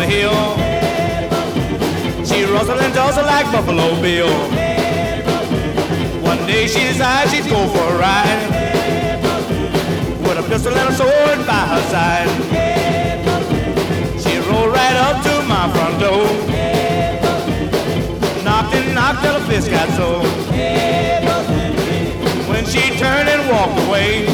the hill. She rustled and tussled like Buffalo Bill. One day she decided she'd go for a ride, with a pistol and a sword by her side. She rolled right up to my front door, knocked and knocked till her fist got sore. When she turned and walked away,